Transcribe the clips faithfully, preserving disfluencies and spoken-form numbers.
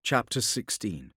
Chapter sixteen.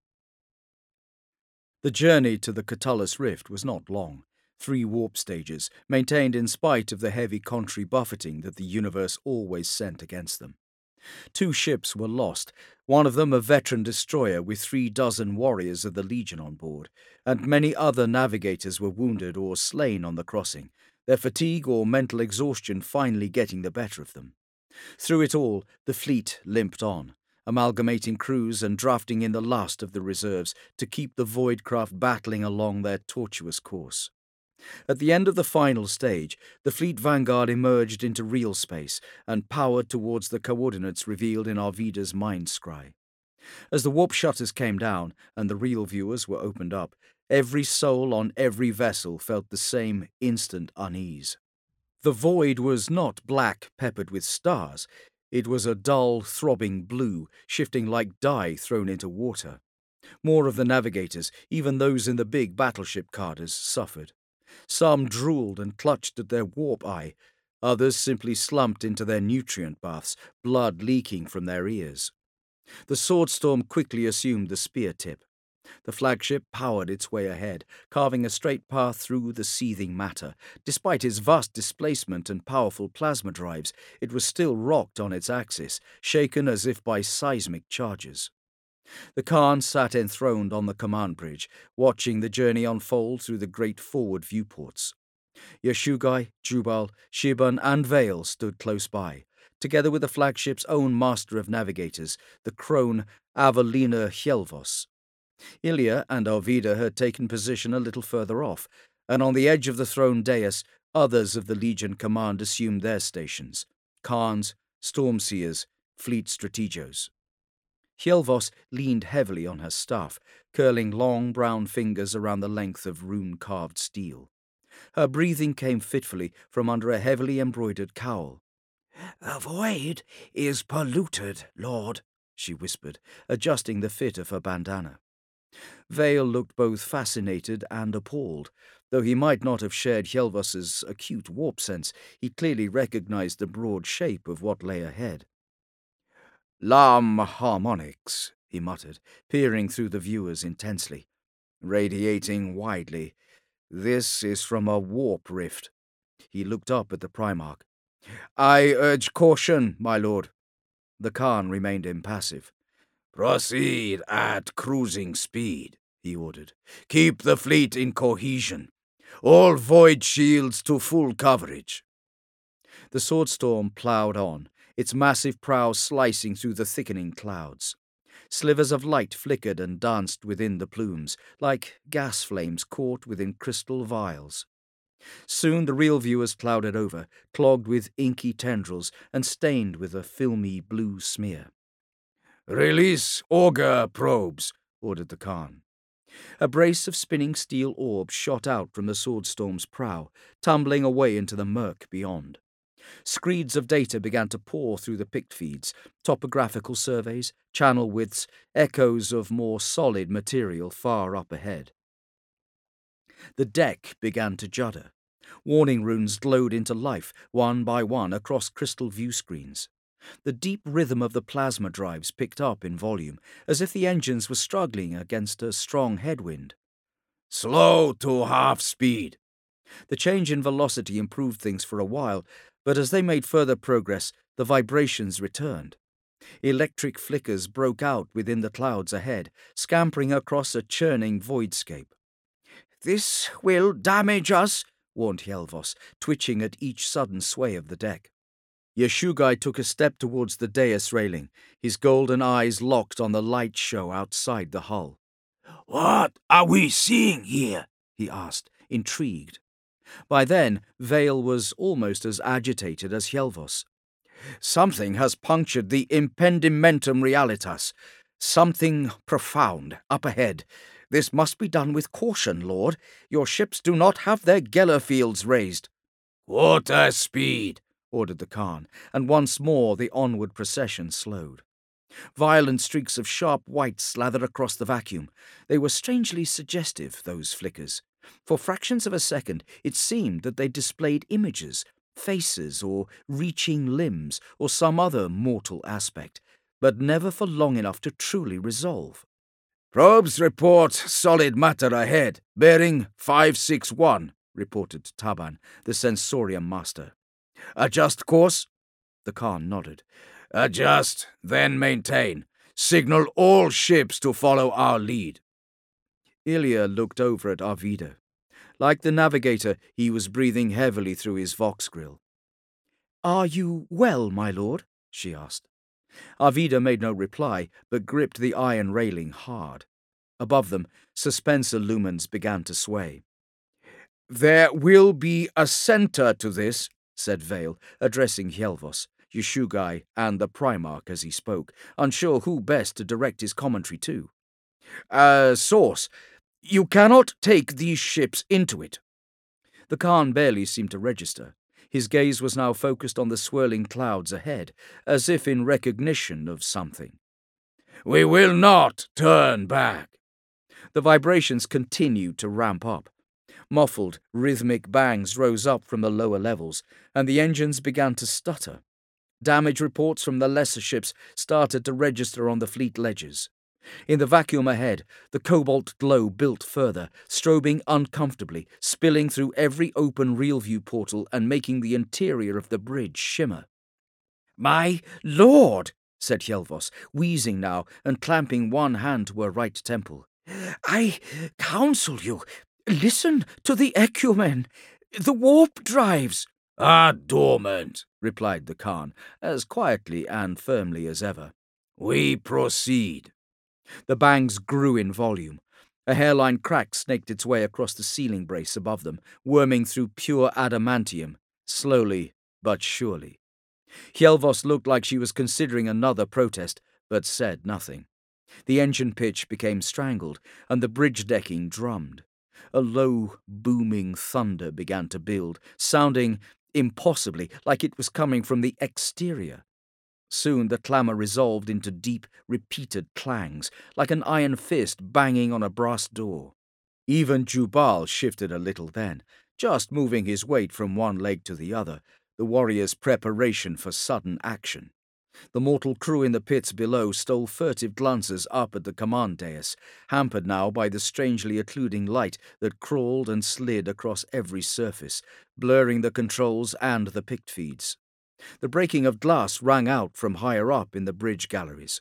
The journey to the Catullus Rift was not long. Three warp stages, maintained in spite of the heavy contrary buffeting that the universe always sent against them. Two ships were lost, one of them a veteran destroyer with three dozen warriors of the Legion on board, and many other navigators were wounded or slain on the crossing, their fatigue or mental exhaustion finally getting the better of them. Through it all, the fleet limped on, amalgamating crews and drafting in the last of the reserves to keep the Voidcraft battling along their tortuous course. At the end of the final stage, the fleet vanguard emerged into real space and powered towards the coordinates revealed in Arvida's mind scry. As the warp shutters came down and the real viewers were opened up, every soul on every vessel felt the same instant unease. The void was not black peppered with stars. It was a dull, throbbing blue, shifting like dye thrown into water. More of the navigators, even those in the big battleship carders, suffered. Some drooled and clutched at their warp eye. Others simply slumped into their nutrient baths, blood leaking from their ears. The Swordstorm quickly assumed the spear tip. The flagship powered its way ahead, carving a straight path through the seething matter. Despite its vast displacement and powerful plasma drives, it was still rocked on its axis, shaken as if by seismic charges. The Khan sat enthroned on the command bridge, watching the journey unfold through the great forward viewports. Yashugai, Jubal, Shiban, and Vale stood close by, together with the flagship's own master of navigators, the crone Avalina Hjelvos. Ilya and Arvida had taken position a little further off, and on the edge of the throne dais, others of the Legion command assumed their stations: Khans, Stormseers, Fleet Strategos. Hjelvos leaned heavily on her staff, curling long brown fingers around the length of rune-carved steel. Her breathing came fitfully from under a heavily embroidered cowl. "The void is polluted, Lord," she whispered, adjusting the fit of her bandana. Vale looked both fascinated and appalled. Though he might not have shared Hjelvos's acute warp sense, he clearly recognized the broad shape of what lay ahead. "Lam harmonics," he muttered, peering through the viewers intensely. "Radiating widely. This is from a warp rift." He looked up at the Primarch. "I urge caution, my lord." The Khan remained impassive. "Proceed at cruising speed," he ordered. "Keep the fleet in cohesion. All void shields to full coverage." The Swordstorm ploughed on, its massive prow slicing through the thickening clouds. Slivers of light flickered and danced within the plumes, like gas flames caught within crystal vials. Soon the real viewers clouded over, clogged with inky tendrils and stained with a filmy blue smear. "Release auger probes," ordered the Khan. A brace of spinning steel orbs shot out from the Swordstorm's prow, tumbling away into the murk beyond. Screeds of data began to pour through the pict feeds, topographical surveys, channel widths, echoes of more solid material far up ahead. The deck began to judder. Warning runes glowed into life, one by one, across crystal view screens. The deep rhythm of the plasma drives picked up in volume, as if the engines were struggling against a strong headwind. "Slow to half speed." The change in velocity improved things for a while, but as they made further progress, the vibrations returned. Electric flickers broke out within the clouds ahead, scampering across a churning voidscape. "This will damage us," warned Hjelvos, twitching at each sudden sway of the deck. Yashugai took a step towards the dais railing, his golden eyes locked on the light show outside the hull. "What are we seeing here?" he asked, intrigued. By then, Vale was almost as agitated as Hjelvos. "Something has punctured the impendimentum realitas. Something profound, up ahead. This must be done with caution, Lord. Your ships do not have their Geller fields raised." "Quarter speed," ordered the Khan, and once more the onward procession slowed. Violent streaks of sharp white slathered across the vacuum. They were strangely suggestive, those flickers. For fractions of a second, it seemed that they displayed images, faces, or reaching limbs, or some other mortal aspect. but never for long enough to truly resolve. "Probes report solid matter ahead, bearing five six one, reported Taban, the Sensorium master. "Adjust course?" The Khan nodded. "Adjust, then maintain. Signal all ships to follow our lead." Ilya looked over at Arvida. Like the navigator, he was breathing heavily through his vox grill. "Are you well, my lord?" she asked. Arvida made no reply, but gripped the iron railing hard. Above them, suspensor lumens began to sway. "There will be a center to this," said Vale, addressing Hjelvos, Yeshugai, and the Primarch as he spoke, unsure who best to direct his commentary to. "A source. You cannot take these ships into it." The Khan barely seemed to register. His gaze was now focused on the swirling clouds ahead, as if in recognition of something. "We will not turn back." The vibrations continued to ramp up. Muffled, rhythmic bangs rose up from the lower levels, and the engines began to stutter. Damage reports from the lesser ships started to register on the fleet ledgers. In the vacuum ahead, the cobalt glow built further, strobing uncomfortably, spilling through every open real-view portal and making the interior of the bridge shimmer. "My lord," said Hjelvos, wheezing now and clamping one hand to her right temple. "I counsel you, listen to the ecumen. The warp drives are dormant," replied the Khan, as quietly and firmly as ever. "We proceed." The bangs grew in volume. A hairline crack snaked its way across the ceiling brace above them, worming through pure adamantium, slowly but surely. Hjelvos looked like she was considering another protest, but said nothing. The engine pitch became strangled, and the bridge decking drummed. A low, booming thunder began to build, sounding impossibly like it was coming from the exterior. Soon the clamour resolved into deep, repeated clangs, like an iron fist banging on a brass door. Even Jubal shifted a little then, just moving his weight from one leg to the other, the warrior's preparation for sudden action. The mortal crew in the pits below stole furtive glances up at the command dais, hampered now by the strangely occluding light that crawled and slid across every surface, blurring the controls and the pict feeds. The breaking of glass rang out from higher up in the bridge galleries.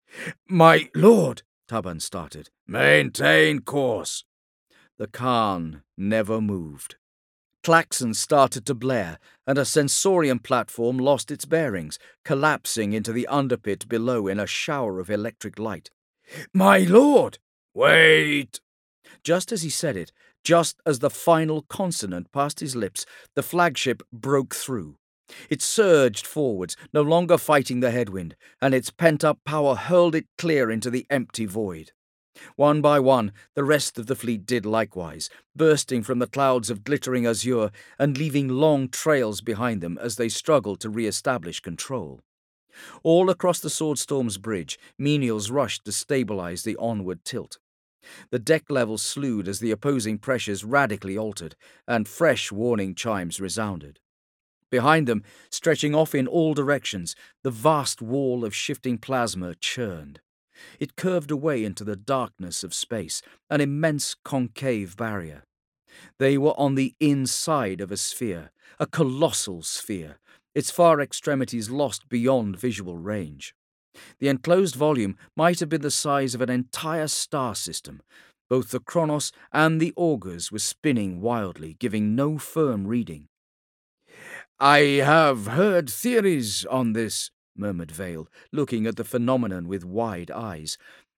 "My lord," Taban started. "Maintain course." The Khan never moved. Klaxons started to blare, and a sensorium platform lost its bearings, collapsing into the underpit below in a shower of electric light. "My lord!" "Wait!" Just as he said it, just as the final consonant passed his lips, the flagship broke through. It surged forwards, no longer fighting the headwind, and its pent-up power hurled it clear into the empty void. One by one, the rest of the fleet did likewise, bursting from the clouds of glittering azure and leaving long trails behind them as they struggled to re-establish control. All across the Swordstorm's bridge, menials rushed to stabilize the onward tilt. The deck level slewed as the opposing pressures radically altered, and fresh warning chimes resounded. Behind them, stretching off in all directions, the vast wall of shifting plasma churned. It curved away into the darkness of space, an immense concave barrier. They were on the inside of a sphere, a colossal sphere, its far extremities lost beyond visual range. The enclosed volume might have been the size of an entire star system. Both the Chronos and the augurs were spinning wildly, giving no firm reading. "I have heard theories on this," murmured Vale, looking at the phenomenon with wide eyes.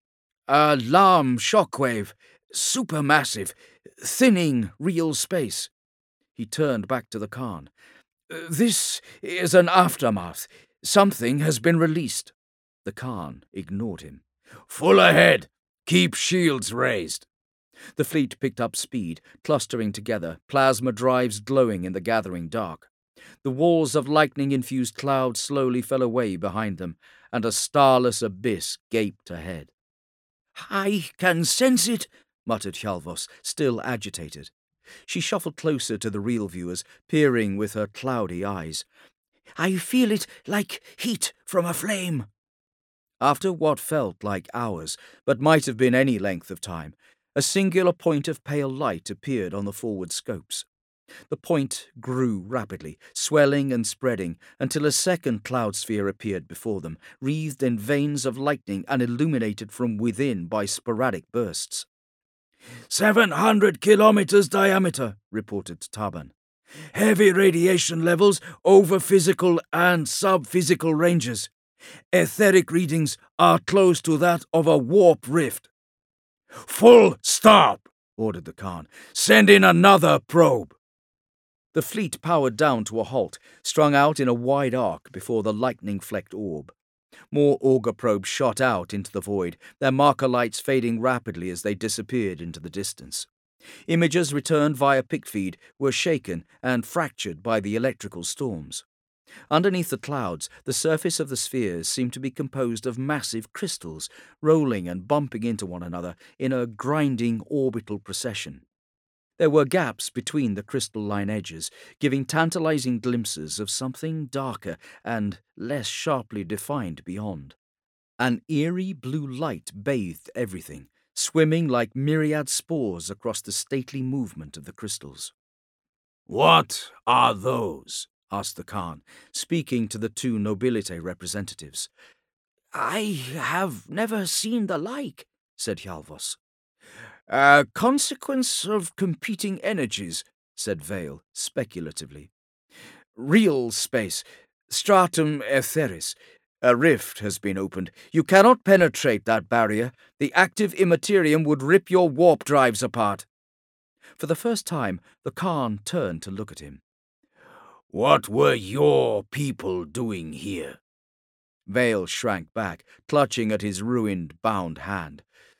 "Alarm shockwave, supermassive, thinning real space." He turned back to the Khan. "This is an aftermath. Something has been released." The Khan ignored him. "Full ahead. Keep shields raised." The fleet picked up speed, clustering together, plasma drives glowing in the gathering dark. The walls of lightning-infused cloud slowly fell away behind them, and a starless abyss gaped ahead. "I can sense it," muttered Hjelvos, still agitated. She shuffled closer to the real viewers, peering with her cloudy eyes. "I feel it like heat from a flame." After what felt like hours, but might have been any length of time, a singular point of pale light appeared on the forward scopes. The point grew rapidly, swelling and spreading, until a second cloud sphere appeared before them, wreathed in veins of lightning and illuminated from within by sporadic bursts. Seven hundred kilometers diameter, reported Taban. Heavy radiation levels over physical and sub-physical ranges. Etheric readings are close to that of a warp rift. Full stop, ordered the Khan. Send in another probe. The fleet powered down to a halt, strung out in a wide arc before the lightning-flecked orb. More auger probes shot out into the void, their marker lights fading rapidly as they disappeared into the distance. Images returned via pick-feed were shaken and fractured by the electrical storms. Underneath the clouds, the surface of the spheres seemed to be composed of massive crystals, rolling and bumping into one another in a grinding orbital procession. There were gaps between the crystalline edges, giving tantalizing glimpses of something darker and less sharply defined beyond. An eerie blue light bathed everything, swimming like myriad spores across the stately movement of the crystals. "What are those?" asked the Khan, speaking to the two nobility representatives. "I have never seen the like," said Hjalvos. A consequence of competing energies, said Vale, speculatively. Real space, stratum etheris. A rift has been opened. You cannot penetrate that barrier. The active immaterium would rip your warp drives apart. For the first time, the Khan turned to look at him. What were your people doing here? Vale shrank back, clutching at his ruined, bound hand.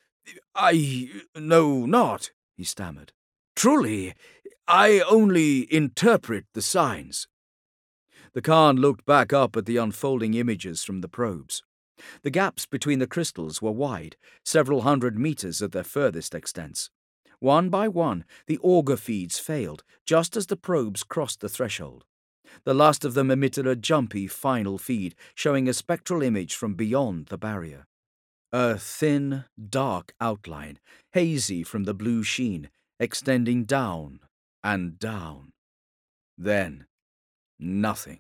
I know not, he stammered. Truly, I only interpret the signs. The Khan looked back up at the unfolding images from the probes. The gaps between the crystals were wide, several hundred meters at their furthest extents. One by one, the auger feeds failed, just as the probes crossed the threshold. The last of them emitted a jumpy final feed, showing a spectral image from beyond the barrier. A thin, dark outline, hazy from the blue sheen, extending down and down. Then, nothing.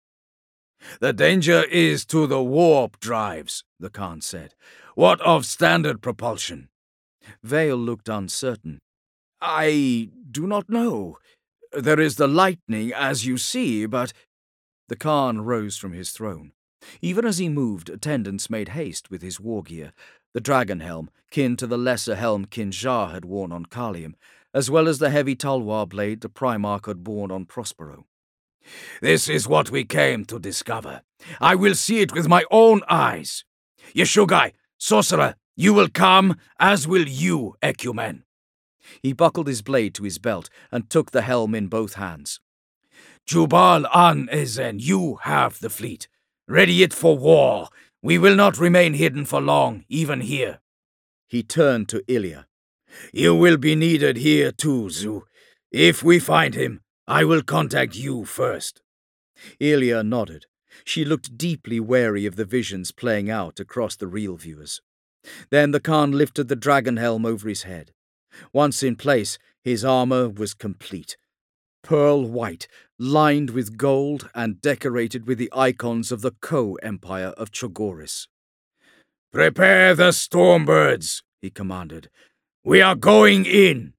The danger is to the warp drives, the Khan said. What of standard propulsion? Vale looked uncertain. I do not know. There is the lightning, as you see, but... The Khan rose from his throne. Even as he moved, attendants made haste with his war gear, the dragon helm, kin to the lesser helm Kinjar had worn on Kalium, as well as the heavy Talwar blade the Primarch had borne on Prospero. This is what we came to discover. I will see it with my own eyes. Yeshugai, sorcerer, you will come, as will you, Ecumen. He buckled his blade to his belt and took the helm in both hands. Jubal An Ezen, you have the fleet. Ready it for war. We will not remain hidden for long, even here. He turned to Ilya. You will be needed here too, Zu. If we find him, I will contact you first. Ilya nodded. She looked deeply wary of the visions playing out across the real viewers. Then the Khan lifted the dragon helm over his head. Once in place, his armor was complete. Pearl white, lined with gold and decorated with the icons of the Co-Empire of Chogoris. Prepare the Stormbirds, he commanded. We are going in.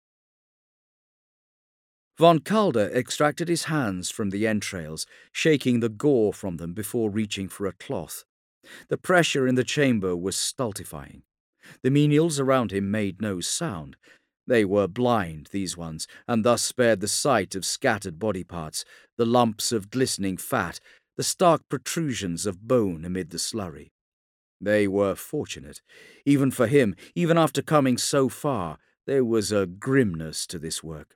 Von Calder extracted his hands from the entrails, shaking the gore from them before reaching for a cloth. The pressure in the chamber was stultifying. The menials around him made no sound. They were blind, these ones, and thus spared the sight of scattered body parts, the lumps of glistening fat, the stark protrusions of bone amid the slurry. They were fortunate. Even for him, even after coming so far, there was a grimness to this work.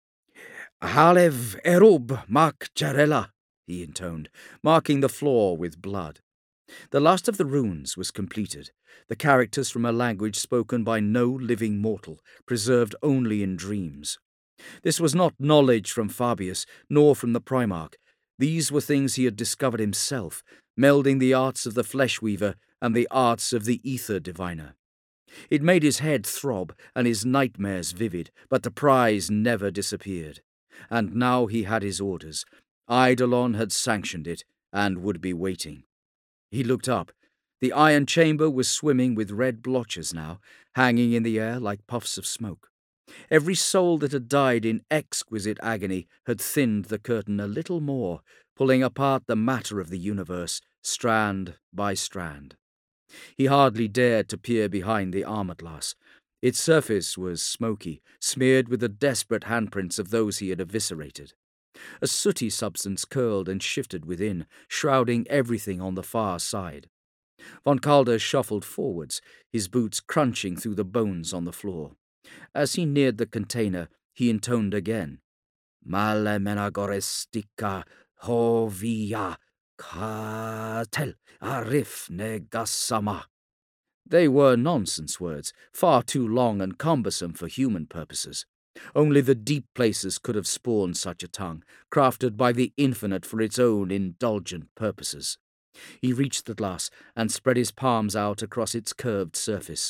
Halev erub mak jarela, he intoned, marking the floor with blood. The last of the runes was completed, the characters from a language spoken by no living mortal, preserved only in dreams. This was not knowledge from Fabius, nor from the Primarch. These were things he had discovered himself, melding the arts of the flesh-weaver and the arts of the ether diviner. It made his head throb and his nightmares vivid, but the prize never disappeared. And now he had his orders. Eidolon had sanctioned it and would be waiting. He looked up. The iron chamber was swimming with red blotches now, hanging in the air like puffs of smoke. Every soul that had died in exquisite agony had thinned the curtain a little more, pulling apart the matter of the universe, strand by strand. He hardly dared to peer behind the armor glass. Its surface was smoky, smeared with the desperate handprints of those he had eviscerated. A sooty substance curled and shifted within, shrouding everything on the far side. Von Calder shuffled forwards, his boots crunching through the bones on the floor. As he neared the container, he intoned again. Male menagorestica hovia katel arif negasama. They were nonsense words, far too long and cumbersome for human purposes. Only the deep places could have spawned such a tongue, crafted by the infinite for its own indulgent purposes. He reached the glass and spread his palms out across its curved surface.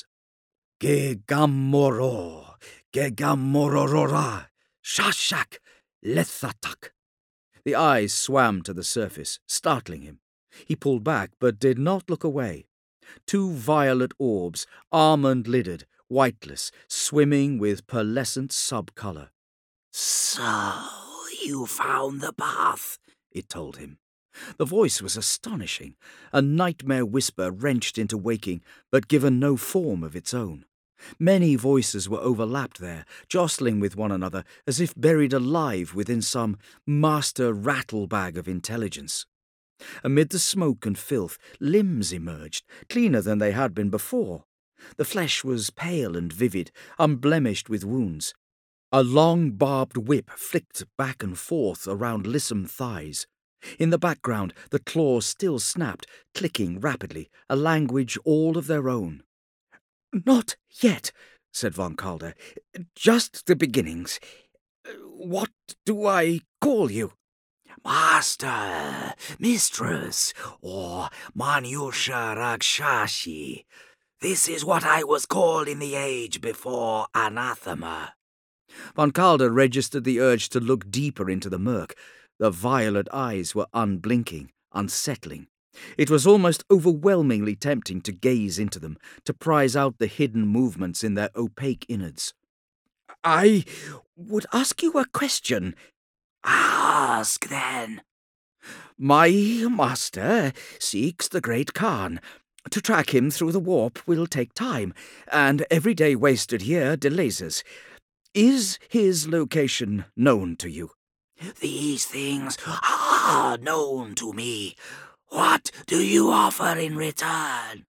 Gegamoro, Gegamororora, Shashak, Lethatak. The eyes swam to the surface, startling him. He pulled back, but did not look away. Two violet orbs, almond-lidded, whiteless, swimming with pearlescent sub-colour. So, you found the path, it told him. The voice was astonishing, a nightmare whisper wrenched into waking, but given no form of its own. Many voices were overlapped there, jostling with one another, as if buried alive within some master rattle-bag of intelligence. Amid the smoke and filth, limbs emerged, cleaner than they had been before. The flesh was pale and vivid, unblemished with wounds. A long barbed whip flicked back and forth around lissom thighs. In the background, the claws still snapped, clicking rapidly, a language all of their own. "Not yet," said Von Calder. "Just the beginnings. What do I call you?" Master, Mistress, or Manyusha Rakshashi. This is what I was called in the age before anathema. Von Calder registered the urge to look deeper into the murk. The violet eyes were unblinking, unsettling. It was almost overwhelmingly tempting to gaze into them, to prize out the hidden movements in their opaque innards. "I would ask you a question." "Ask, then." "My master seeks the Great Khan. To track him through the warp will take time, and every day wasted here delays us. Is his location known to you?" "These things are known to me. What do you offer in return?"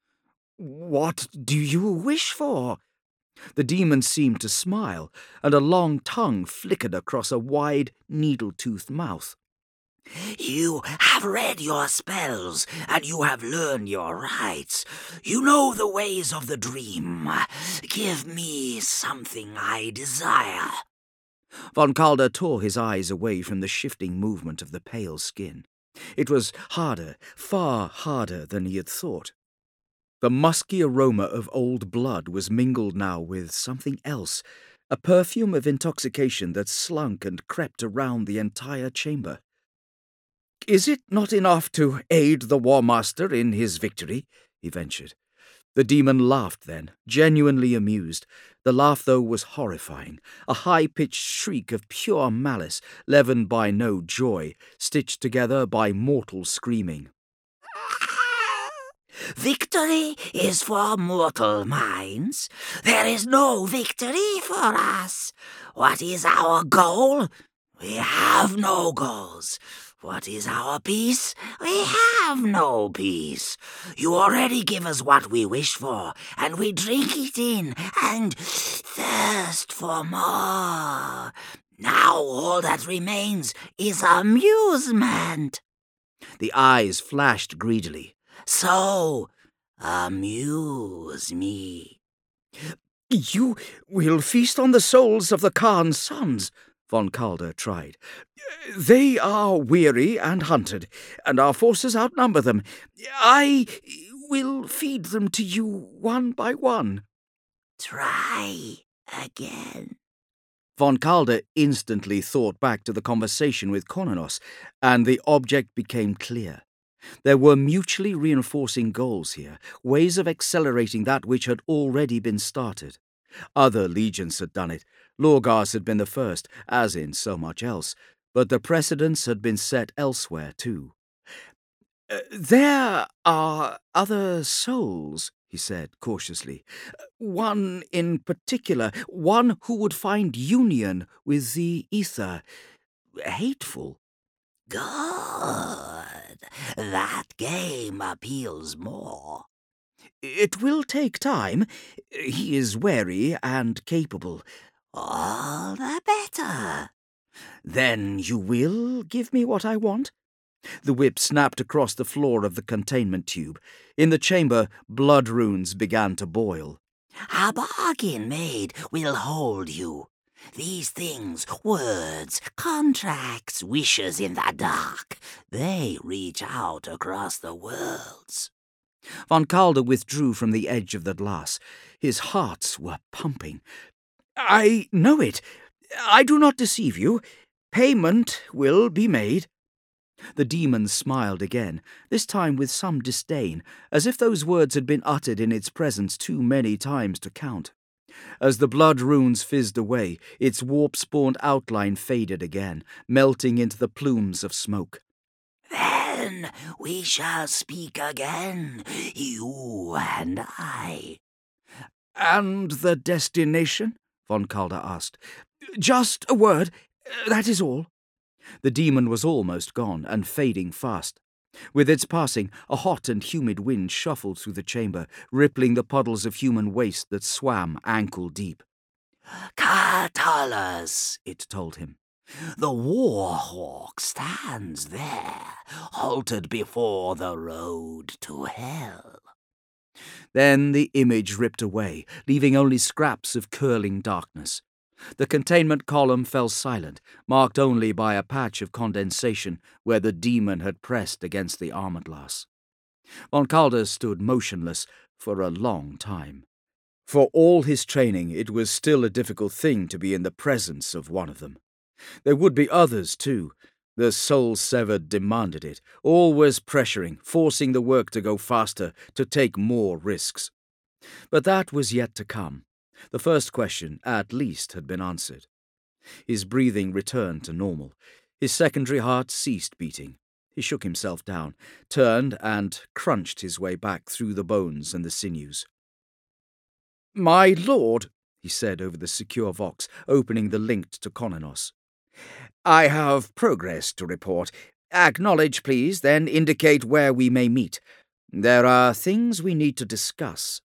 "What do you wish for?" The demon seemed to smile, and a long tongue flickered across a wide, needle-toothed mouth. "You have read your spells, and you have learned your rites. You know the ways of the dream. Give me something I desire." Von Calder tore his eyes away from the shifting movement of the pale skin. It was harder, far harder than he had thought. The musky aroma of old blood was mingled now with something else, a perfume of intoxication that slunk and crept around the entire chamber. "Is it not enough to aid the War Master in his victory?" he ventured. The demon laughed then, genuinely amused. The laugh, though, was horrifying, a high-pitched shriek of pure malice, leavened by no joy, stitched together by mortal screaming. "Victory is for mortal minds. There is no victory for us. What is our goal? We have no goals. What is our peace? We have no peace. You already give us what we wish for, and we drink it in, and thirst for more. Now all that remains is amusement." The eyes flashed greedily. "So, amuse me." "You will feast on the souls of the Khan's sons," Von Calder tried. "They are weary and hunted, and our forces outnumber them. I will feed them to you one by one. Try again. Von Calder instantly thought back to the conversation with Kononos, and the object became clear. There were mutually reinforcing goals here, ways of accelerating that which had already been started. Other legions had done it. Lorgar's had been the first, as in so much else, but the precedents had been set elsewhere too. Uh, there are other souls, he said cautiously. One in particular, one who would find union with the ether hateful. Good. That game appeals more. It will take time. He is wary and capable. All the better. Then you will give me what I want? The whip snapped across the floor of the containment tube. In the chamber, blood runes began to boil. A bargain made will hold you. These things, words, contracts, wishes in the dark, they reach out across the worlds. Von Calder withdrew from the edge of the glass. His hearts were pumping. I know it. I do not deceive you. Payment will be made. The demon smiled again, this time with some disdain, as if those words had been uttered in its presence too many times to count. As the blood runes fizzed away, its warp-spawned outline faded again, melting into the plumes of smoke. Then we shall speak again, you and I. And the destination? Von Calder asked. Just a word, that is all. The demon was almost gone, and fading fast. With its passing, a hot and humid wind shuffled through the chamber, rippling the puddles of human waste that swam ankle-deep. Catullus, it told him. The war-hawk stands there, halted before the road to hell. Then the image ripped away, leaving only scraps of curling darkness. The containment column fell silent, marked only by a patch of condensation where the demon had pressed against the armor glass. Von Calder stood motionless for a long time. For all his training, it was still a difficult thing to be in the presence of one of them. There would be others, too. The soul severed demanded it, always pressuring, forcing the work to go faster, to take more risks. But that was yet to come. The first question, at least, had been answered. His breathing returned to normal. His secondary heart ceased beating. He shook himself down, turned, and crunched his way back through the bones and the sinews. "My lord," he said over the secure vox, opening the link to Kononos. "I have progress to report. Acknowledge, please, then indicate where we may meet. There are things we need to discuss."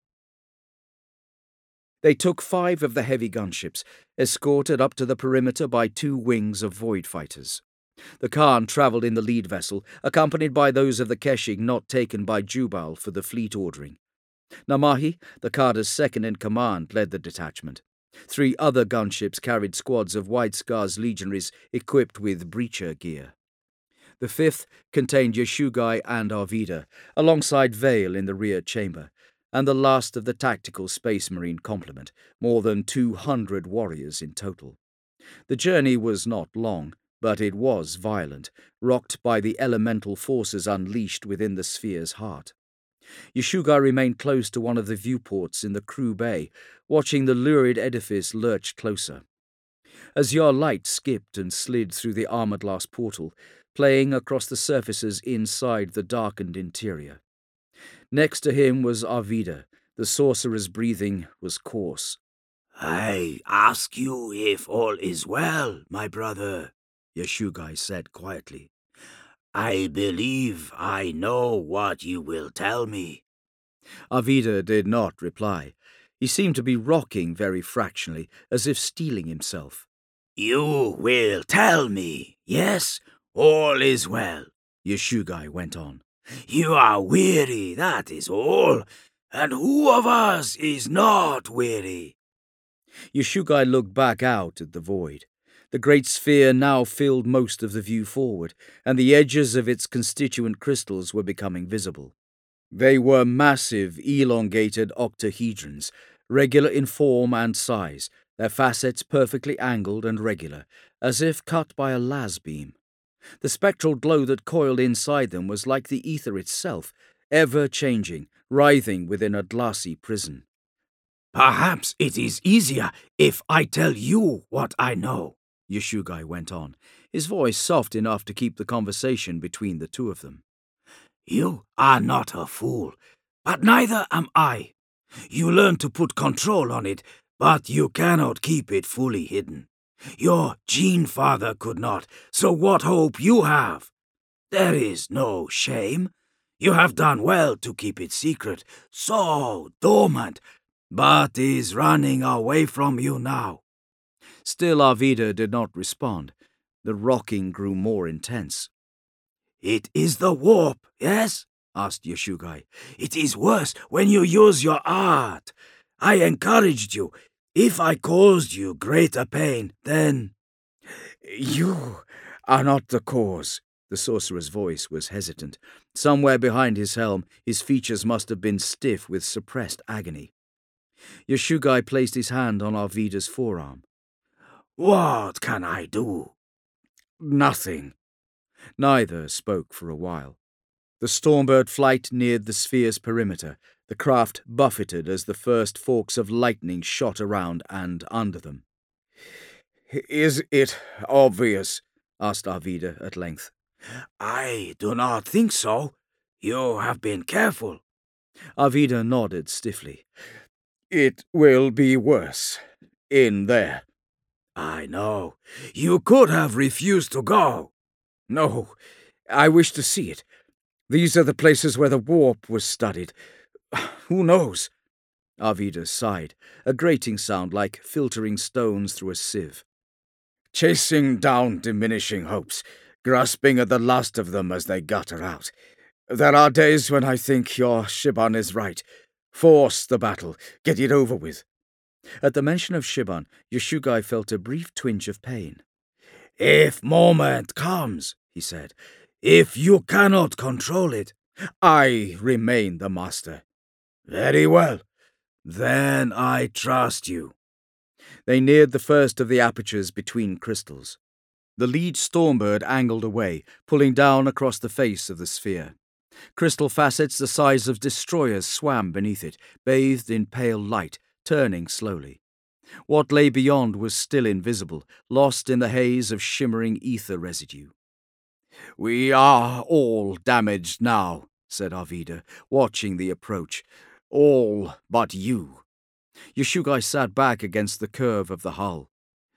They took five of the heavy gunships, escorted up to the perimeter by two wings of void fighters. The Khan travelled in the lead vessel, accompanied by those of the Keshig not taken by Jubal for the fleet ordering. Namahi, the Khader's second-in-command, led the detachment. Three other gunships carried squads of White Scar's legionaries equipped with breacher gear. The fifth contained Yashugai and Arvida, alongside Vale in the rear chamber, and the last of the tactical Space Marine complement, more than two hundred warriors in total. The journey was not long, but it was violent, rocked by the elemental forces unleashed within the sphere's heart. Yashugai remained close to one of the viewports in the crew bay, watching the lurid edifice lurch closer. As your light skipped and slid through the armor-glass portal, playing across the surfaces inside the darkened interior. Next to him was Arvida. The sorcerer's breathing was coarse. "I ask you if all is well, my brother," Yashugai said quietly. "I believe I know what you will tell me." Arvida did not reply. He seemed to be rocking very fractionally, as if steeling himself. "You will tell me, yes, all is well," Yashugai went on. "You are weary, that is all. And who of us is not weary?" Yashugai looked back out at the void. The great sphere now filled most of the view forward, and the edges of its constituent crystals were becoming visible. They were massive, elongated octahedrons, regular in form and size, their facets perfectly angled and regular, as if cut by a las beam. The spectral glow that coiled inside them was like the ether itself, ever-changing, writhing within a glassy prison. "Perhaps it is easier if I tell you what I know," Yashugai went on, his voice soft enough to keep the conversation between the two of them. "You are not a fool, but neither am I. You learn to put control on it, but you cannot keep it fully hidden. Your gene father could not, so what hope you have? There is no shame. You have done well to keep it secret, so dormant, but is running away from you now." Still Arvida did not respond. The rocking grew more intense. "It is the warp, yes?" asked Yashugai. "It is worse when you use your art. I encouraged you. If I caused you greater pain, then—" "You are not the cause." The sorcerer's voice was hesitant. Somewhere behind his helm, his features must have been stiff with suppressed agony. Yashugai placed his hand on Arvida's forearm. "What can I do?" "Nothing." Neither spoke for a while. The Stormbird flight neared the sphere's perimeter. The craft buffeted as the first forks of lightning shot around and under them. "Is it obvious?" asked Arvida at length. "I do not think so. You have been careful." Arvida nodded stiffly. "It will be worse. In there." "I know. You could have refused to go." "No, I wish to see it. These are the places where the warp was studied. Who knows?" Arvida sighed, a grating sound like filtering stones through a sieve. "Chasing down diminishing hopes, grasping at the last of them as they gutter out. There are days when I think your Shibban is right. Force the battle. Get it over with." At the mention of Shibban, Yashugai felt a brief twinge of pain. "If moment comes," he said, "if you cannot control it—" "I remain the master." "Very well. Then I trust you." They neared the first of the apertures between crystals. The lead Stormbird angled away, pulling down across the face of the sphere. Crystal facets the size of destroyers swam beneath it, bathed in pale light, turning slowly. What lay beyond was still invisible, lost in the haze of shimmering ether residue. "We are all damaged now," said Arvida, watching the approach. "All but you." Yashugai sat back against the curve of the hull.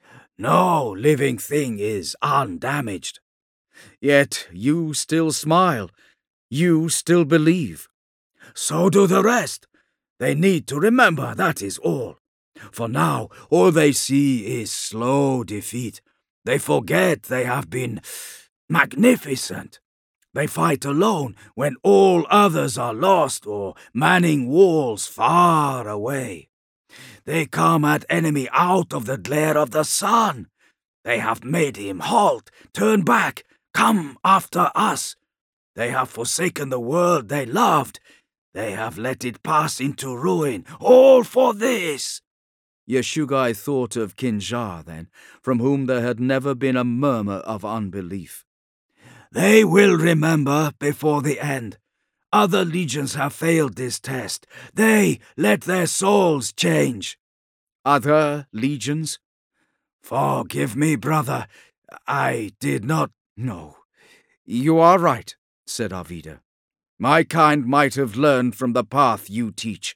"No living thing is undamaged." "Yet you still smile. You still believe." "So do the rest. They need to remember that is all. For now, all they see is slow defeat. They forget they have been magnificent. They fight alone when all others are lost or manning walls far away. They come at enemy out of the glare of the sun. They have made him halt, turn back, come after us. They have forsaken the world they loved. They have let it pass into ruin, all for this." Yashugai thought of Kinjar then, from whom there had never been a murmur of unbelief. "They will remember before the end. Other legions have failed this test. They let their souls change." "Other legions?" "Forgive me, brother. I did not—" "No, you are right," said Arvida. "My kind might have learned from the path you teach."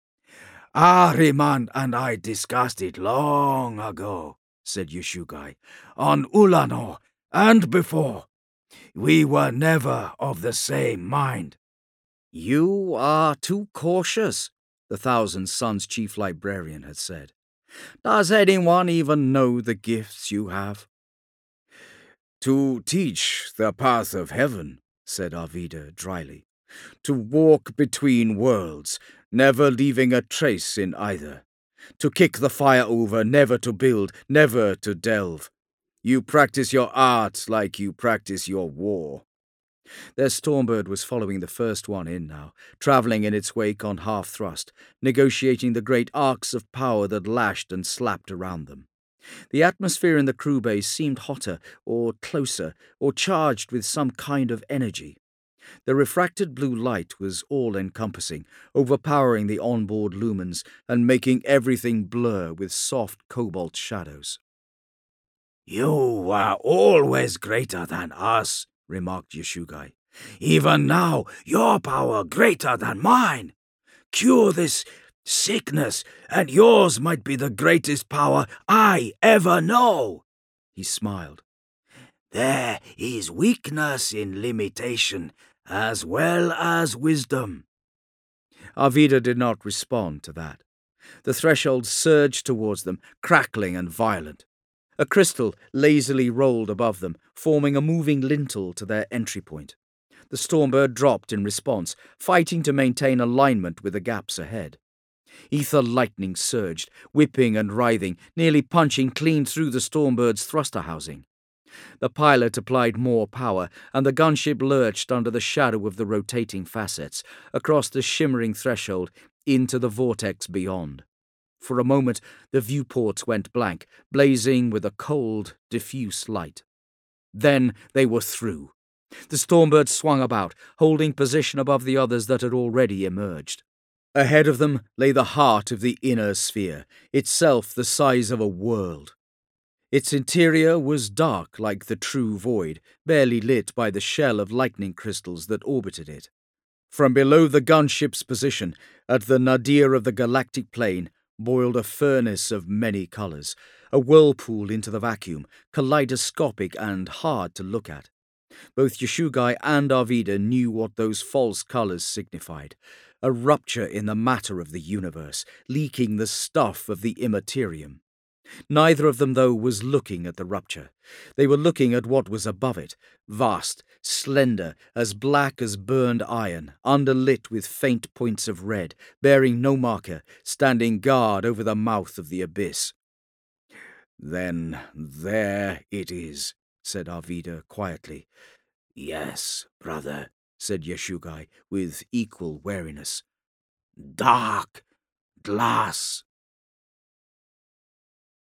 "Ahriman and I discussed it long ago," said Yashugai, "on Ulano and before. We were never of the same mind." "You are too cautious," the Thousand Sons chief librarian had said. "Does anyone even know the gifts you have?" "To teach the path of heaven," said Arvida dryly. "To walk between worlds, never leaving a trace in either. To kick the fire over, never to build, never to delve. You practice your art like you practice your war." Their Stormbird was following the first one in now, travelling in its wake on half-thrust, negotiating the great arcs of power that lashed and slapped around them. The atmosphere in the crew base seemed hotter, or closer, or charged with some kind of energy. The refracted blue light was all-encompassing, overpowering the onboard lumens and making everything blur with soft cobalt shadows. "You were always greater than us," remarked Yashugai. "Even now, your power greater than mine. Cure this sickness, and yours might be the greatest power I ever know." He smiled. "There is weakness in limitation, as well as wisdom." Arvida did not respond to that. The threshold surged towards them, crackling and violent. A crystal lazily rolled above them, forming a moving lintel to their entry point. The Stormbird dropped in response, fighting to maintain alignment with the gaps ahead. Ether lightning surged, whipping and writhing, nearly punching clean through the Stormbird's thruster housing. The pilot applied more power, and the gunship lurched under the shadow of the rotating facets, across the shimmering threshold, into the vortex beyond. For a moment, the viewports went blank, blazing with a cold, diffuse light. Then they were through. The Stormbird swung about, holding position above the others that had already emerged. Ahead of them lay the heart of the inner sphere, itself the size of a world. Its interior was dark like the true void, barely lit by the shell of lightning crystals that orbited it. From below the gunship's position, at the nadir of the galactic plane, boiled a furnace of many colours, a whirlpool into the vacuum, kaleidoscopic and hard to look at. Both Yashugai and Arvida knew what those false colours signified, a rupture in the matter of the universe, leaking the stuff of the immaterium. Neither of them, though, was looking at the rupture. They were looking at what was above it, vast, slender, as black as burned iron, underlit with faint points of red, bearing no marker, standing guard over the mouth of the abyss. "Then there it is," said Arvida quietly. "Yes, brother," said Yashugai with equal wariness. "Dark glass."